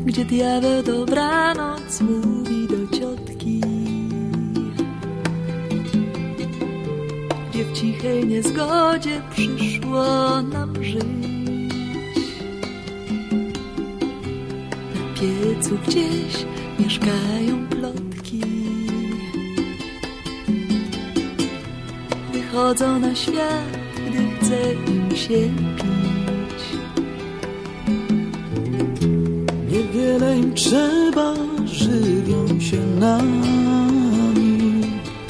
gdzie diabeł dobranoc mówi do ciotki, gdzie w cichej niezgodzie przyszło nam żyć. Na piecu gdzieś mieszkają plotki, wychodzą na świat, gdy chce im się pić. Niewiele im trzeba, żywią się nami,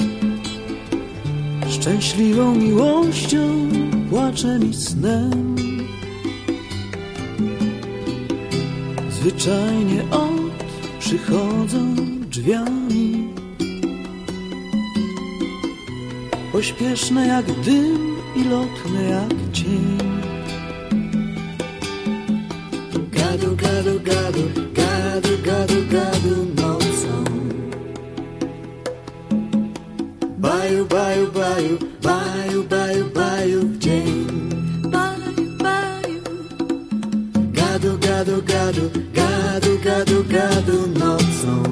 szczęśliwą miłością, płaczem i snem. Zwyczajnie przychodzą drzwiami, pośpieszne jak dym i lotne jak cień. Gadu, gadu, gadu, gadu, gadu, gadu nocą. Baju, baju, baju, baju, baju, baju w dzień. Baju, baju. Gadu, gadu, gadu, gadu, gadu, gadu nocą.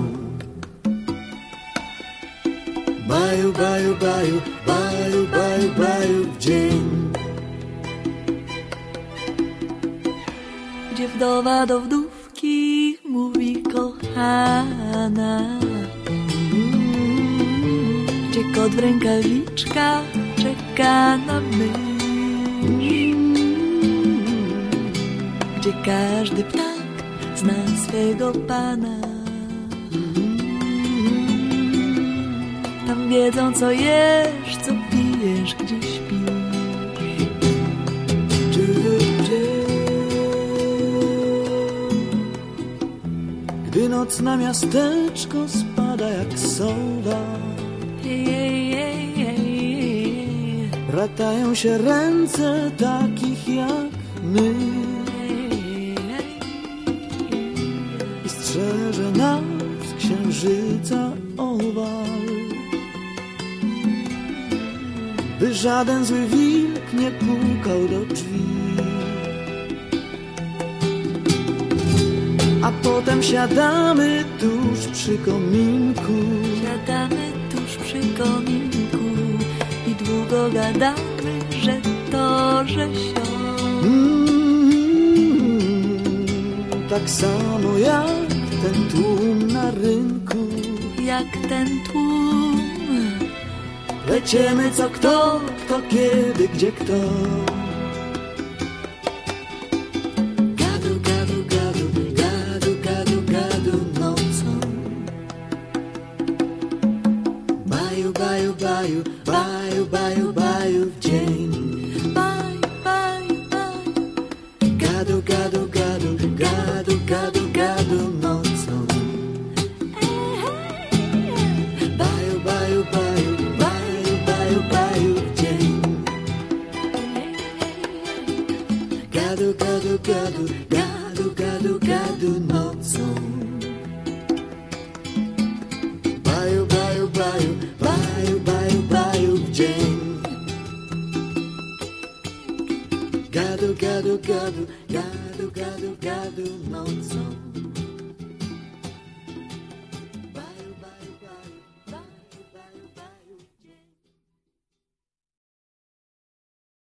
Baju, baju, baju, baju, baju, baju w dzień. Gdzie wdowa do wdówki mówi kochana, gdzie kot w rękawiczkach czeka na mysz, gdzie każdy ptak zna swego pana. Tam wiedzą, co jesz, co pijesz, gdzie śpisz. Gdy noc na miasteczko spada jak soda, bratają się ręce takich jak my i strzeże nas księżyca owal, by żaden zły wilk nie pukał do drzwi. A potem siadamy tuż przy kominku, siadamy tuż przy kominku i długo gadamy, że to, że sio. Tak samo jak ten tłum na rynku, jak ten tłum. Leciemy co kto, kto kiedy, gdzie kto. Gadu, gadu, gadu, gadu, gadu, gadu nocą. Baju, baju, baju, baju, baju, baju w dzień. Baju, baju, baju. Gadu, gadu, gadu, gadu, gadu, gadu nocą. Baju, baju, baju, baju, baju, baju w dzień. Gadu, gadu, gadu, gadu, gadu, gadu nocą. Baju, baju, baju, baju, baju, baju w dzień. Gadu, gadu, gadu, gadu, gadu, gadu nocą.